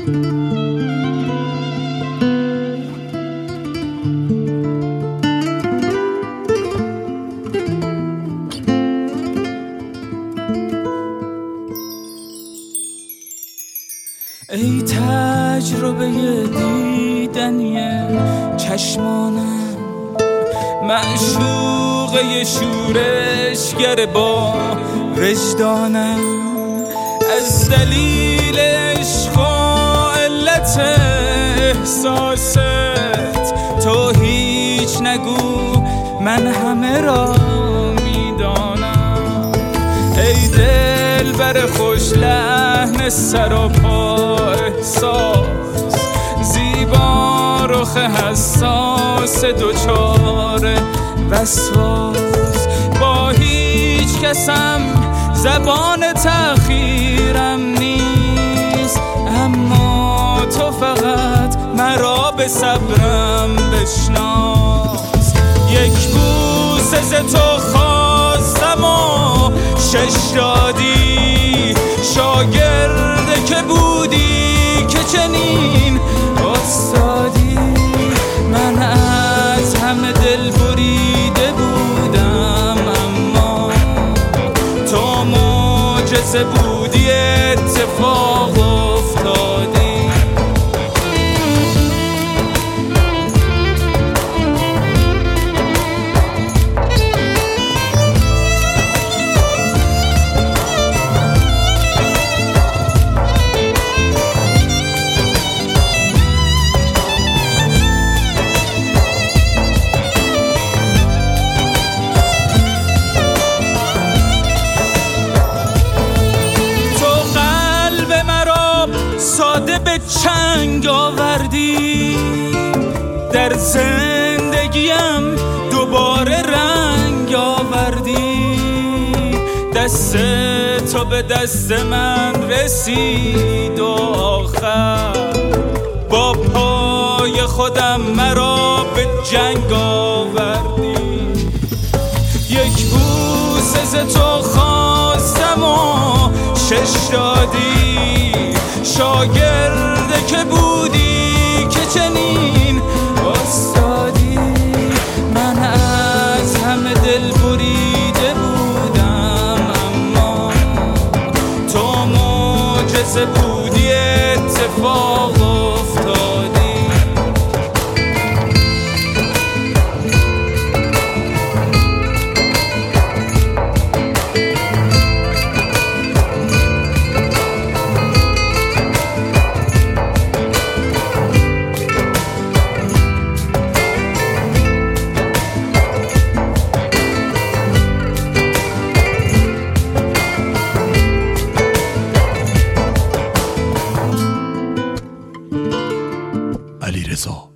ای تجربه دیدنی چشمانم، معشوقه شورشگر با وجدانم، از دلیل عشق و علت احساست تو هیچ نگو، من همه را میدانم. ای دلبر خوش لحن سراپا احساس، زیبا رخ حساس دوچار وسواس، با هیچ کسم زبان تأخیرم نیست، اما تو فقط مرا به صبرم بشناس. یک بوسه ز تو خواستم و 6 دادی، شاگرده که بودی که چنین استادی. من از همه دل بریده بودم، اما تو معجزه بودی، اتفاق افتادی. ساده به چنگ آوردی، در زندگیم دوباره رنگ آوردی. دست تو به دست من رسید و آخر با پای خودم مرا به جنگ آوردی. یک بوسه ز تو خواستم و 6 دادی، شاگرده که بودی که چنین استادی. من از همه دل بریده بودم، اما تو معجزه بودی، اتفاق افتادی. علیرضا